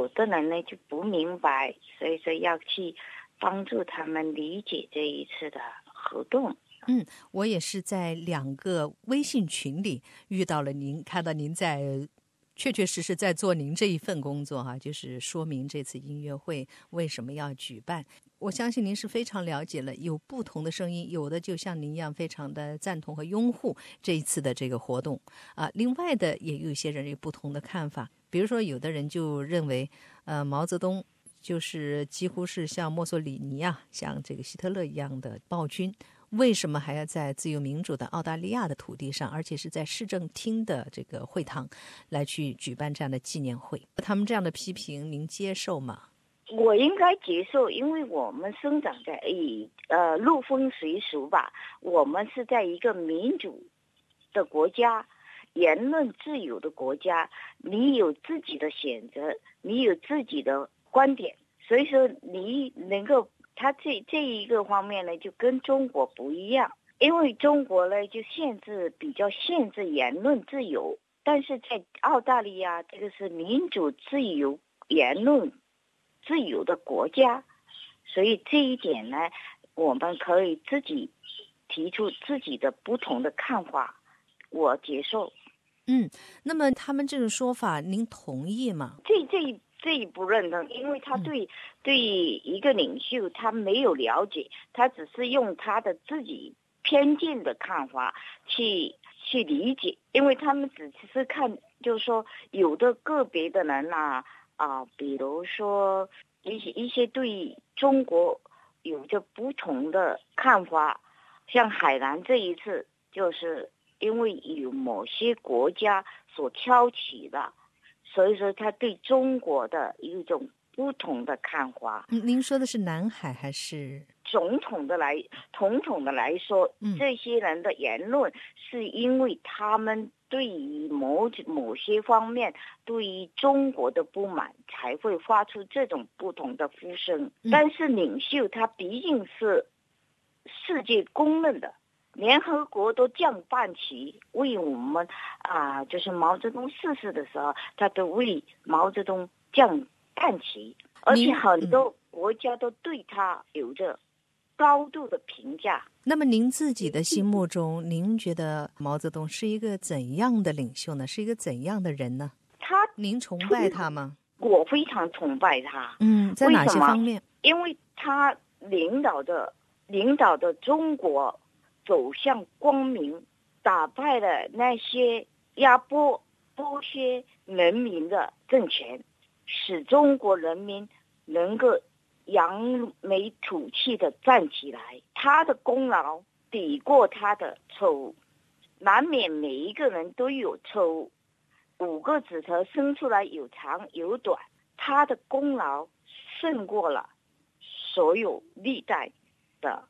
的人呢就不明白，所以说要去帮助他们理解这一次的活动。 我也是在2个微信群里遇到了您，看到您在确确实实在做您这一份工作哈，就是说明这次音乐会为什么要举办。我相信您是非常了解了，有不同的声音，有的就像您一样非常的赞同和拥护这一次的这个活动另外的也有一些人有不同的看法，比如说有的人就认为毛泽东就是几乎是像墨索里尼像这个希特勒一样的暴君，为什么还要在自由民主的澳大利亚的土地上，而且是在市政厅的这个会堂来去举办这样的纪念会？他们这样的批评您接受吗？ 我应该接受，因为我们生长在陆风随俗吧，我们是在一个民主的国家，言论自由的国家，你有自己的选择，你有自己的观点，所以说你能够他这一个方面呢就跟中国不一样，因为中国呢就比较限制言论自由，但是在澳大利亚这个是民主自由言论自由的国家，所以这一点呢我们可以自己提出自己的不同的看法，我接受。 那么他们这种说法您同意吗？ 这一不认同，因为他对一个领袖他没有了解，他只是用他的自己偏见的看法去理解，因为他们只是看，就是说有的个别的人比如说一些对中国有着不同的看法，像海南这一次就是因为有某些国家所挑起的，所以说他对中国的一种不同的看法。 您说的是南海还是统统的来说，这些人的言论是因为他们对于某些方面对于中国的不满才会发出这种不同的呼声。但是领袖他毕竟是世界公认的，联合国都降半旗为我们就是毛泽东逝世的时候，他都为毛泽东降半旗，而且很多国家都对他有着高度的评价。 那么您自己的心目中，您觉得毛泽东是一个怎样的领袖呢？是一个怎样的人呢？您崇拜他吗？ 我非常崇拜他。 在哪些方面？ 因为他领导的中国走向光明，打败了那些剥削人民的政权，使中国人民能够扬眉吐气的站起来。他的功劳抵过他的错误，难免每一个人都有错误，5个指头伸出来有长有短，他的功劳胜过了所有历代的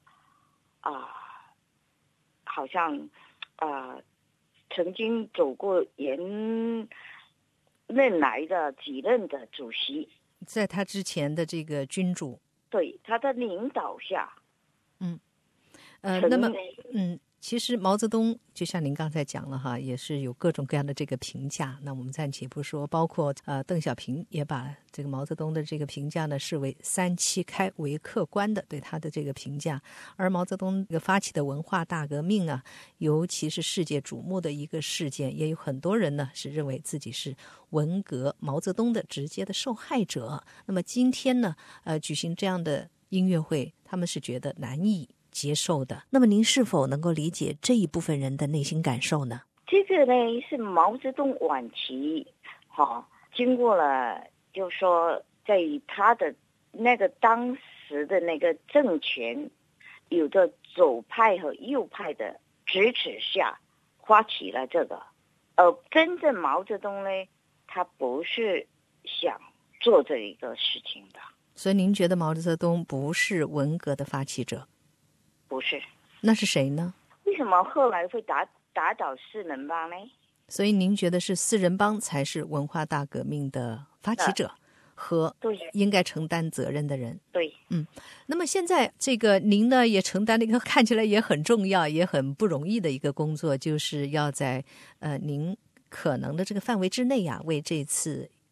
好像曾经走过连任来的几任的主席， 在他之前的这个君主， 对他的领导下， 那么其实毛泽东就像您刚才讲了哈，也是有各种各样的这个评价。那我们暂且不说，包括邓小平也把这个毛泽东的这个评价呢视为3七开，为客观的对他的这个评价。而毛泽东这个发起的文化大革命尤其是世界瞩目的一个事件，也有很多人呢是认为自己是文革毛泽东的直接的受害者。那么今天呢举行这样的音乐会，他们是觉得难以接受的。那么您是否能够理解这一部分人的内心感受呢？ 这个呢是毛泽东晚期经过了就是说在他的那个当时的那个政权有着左派和右派的支持下发起了这个，而真正毛泽东呢他不是想做这一个事情的。 所以您觉得毛泽东不是文革的发起者？ 不是。 那是谁呢？ 为什么后来会打倒四人帮呢？ 所以您觉得是四人帮才是文化大革命的发起者和应该承担责任的人？ 对。 那么现在这个您呢也承担了一个看起来也很重要也很不容易的一个工作，就是要在您可能的这个范围之内为这次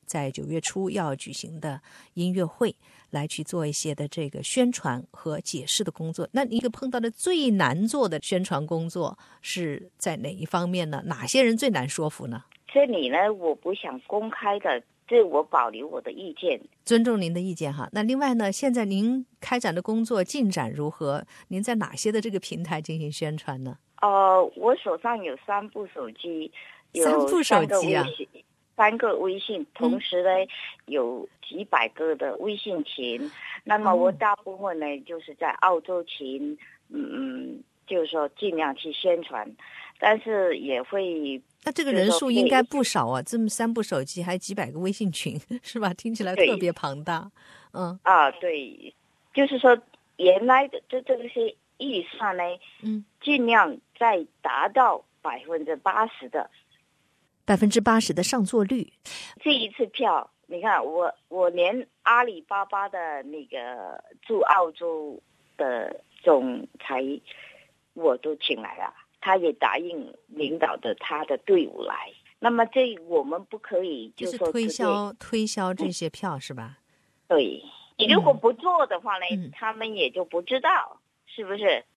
在9月初要举行的音乐会，来去做一些的这个宣传和解释的工作。那你碰到的最难做的宣传工作是在哪一方面呢？哪些人最难说服呢？ 这里呢，我不想公开的，这我保留我的意见， 尊重您的意见哈。那另外呢，现在您开展的工作进展如何？您在哪些的这个平台进行宣传呢？ 我手上有3部手机，有 3部手机啊 ，3个微信，同时呢有几百个的微信群。那么我大部分呢就是在澳洲群，就是说尽量去宣传，但是也会。 那这个人数应该不少啊，这么3部手机，还几百个微信群，是吧？听起来特别庞大。 对，就是说原来的这些预算呢，尽量再达到80%的 80%的上座率。 这一次票，你看我连阿里巴巴的那个驻澳洲的总裁我都请来了，他也答应领导的他的队伍来。那么这我们不可以就是说推销这些票是吧？ 对，你如果不做的话呢，他们也就不知道，是不是？